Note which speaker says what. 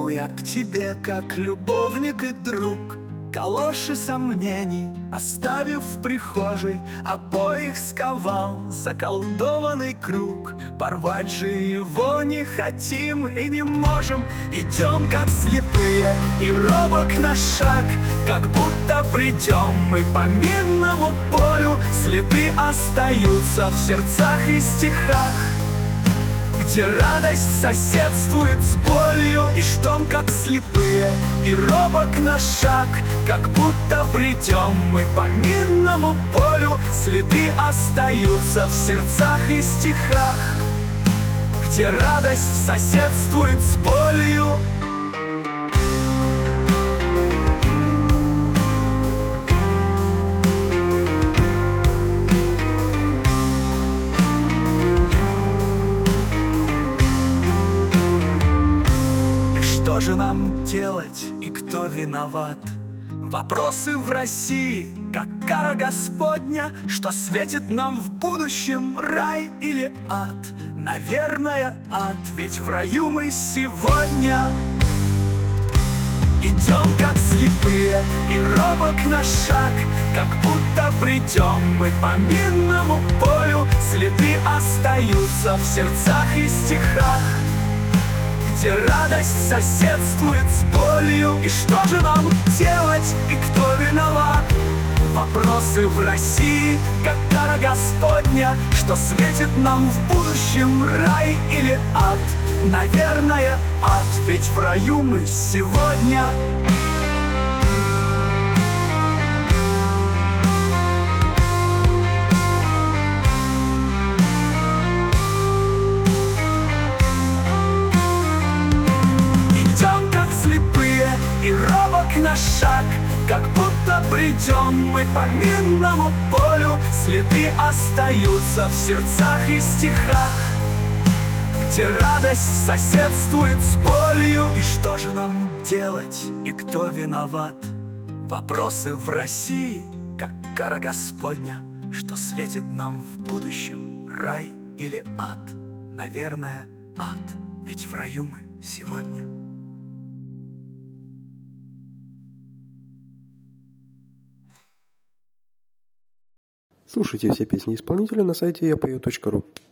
Speaker 1: я к тебе как любовник и друг. Калоши сомнений оставив в прихожей, обоих сковал заколдованный круг. Порвать же его не хотим и не можем. Идем как слепые, и робок наш шаг, как будто придем мы по минному полю. Следы остаются в сердцах и стихах, где радость соседствует с болью. И ждем как слепые, и робок наш шаг, как будто придем мы по минному полю. Следы остаются в сердцах и стихах, где радость соседствует с болью. Что же нам делать и кто виноват? Вопросы в России, как кара Господня, что светит нам в будущем, рай или ад? Наверное, ад, ведь в раю мы сегодня. Идем как слепые, и робок наш шаг, как будто придем мы по минному полю. Следы остаются в сердцах и стихах, где радость соседствует с болью. И что же нам делать и кто виноват? Вопросы в России, как кара Господня, что светит нам в будущем, рай или ад? Наверное, ад, ведь в раю мы сегодня. И робок наш шаг, как будто придем мы по минному полю. Следы остаются в сердцах и стихах, где радость соседствует с болью. И что же нам делать и кто виноват? Вопросы в России, как кара Господня, что светит нам в будущем, рай или ад? Наверное, ад, ведь в раю мы сегодня.
Speaker 2: Слушайте все песни исполнителя на сайте yapeo.ru.